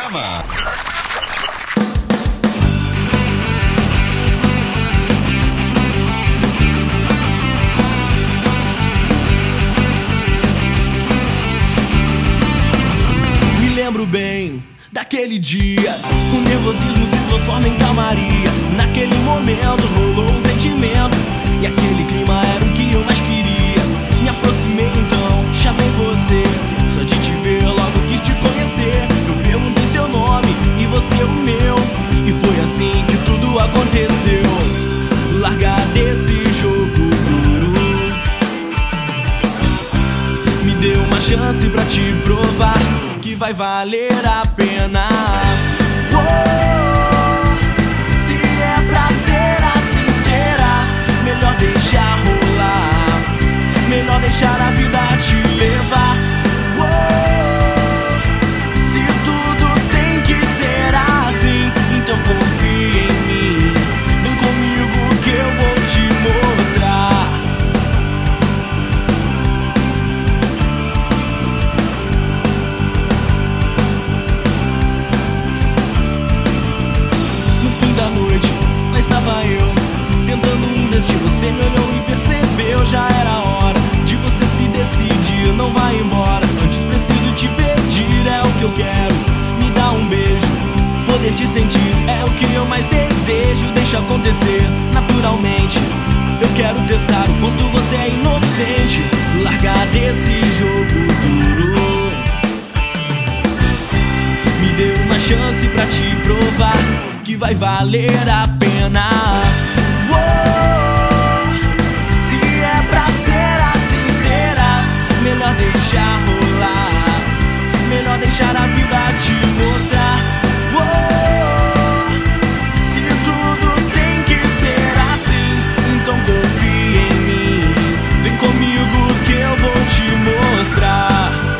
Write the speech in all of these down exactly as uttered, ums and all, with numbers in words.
programa. Me lembro bem daquele dia, o nervosismo se transforma em calmaria. Naquele momento rolou um sentimento, e aquele clima era o que eu mais queria. Me aproximei então, chamei você, só de te ver logo quis te conhecer. Eu perguntei seu nome e você o meu, e foi assim que tudo aconteceu. Larga desse jogo duro, me dê uma chance pra te provar que vai valer a pena. Oh, se é pra ser assim, será melhor deixar rolar, melhor deixar a vida te levar. Oh, se tudo tem que ser assim, então confia em mim, vem comigo que eu vou te mostrar. Da noite, lá estava eu, tentando um destino. Você me olhou e percebeu, já era hora de você se decidir. Não vai embora, antes preciso te pedir. É o que eu quero, me dá um beijo, poder te sentir é o que eu mais desejo. Deixa acontecer naturalmente, eu quero testar o quanto você é inocente. Larga desse jogo duro, me dê uma chance pra te provar que vai valer a pena. Oh, se é pra ser assim, será melhor deixar rolar, melhor deixar a vida te mostrar. Oh, se tudo tem que ser assim, então confia em mim, vem comigo que eu vou te mostrar.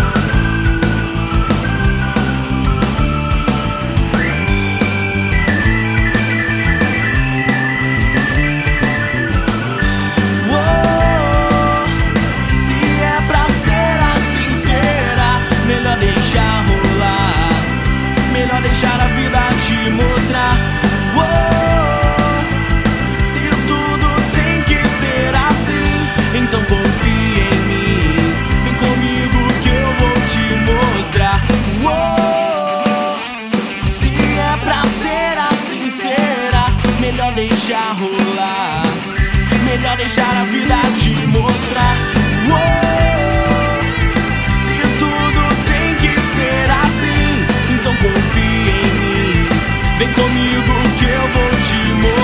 Deixar a vida te mostrar. Oh, se tudo tem que ser assim, então confia em mim, vem comigo que eu vou te mostrar. Oh, se é pra ser assim, será melhor deixar rolar, melhor deixar a vida te mostrar. Oh, se tudo tem que ser assim, então confia em mim, vem comigo que eu vou te mostrar.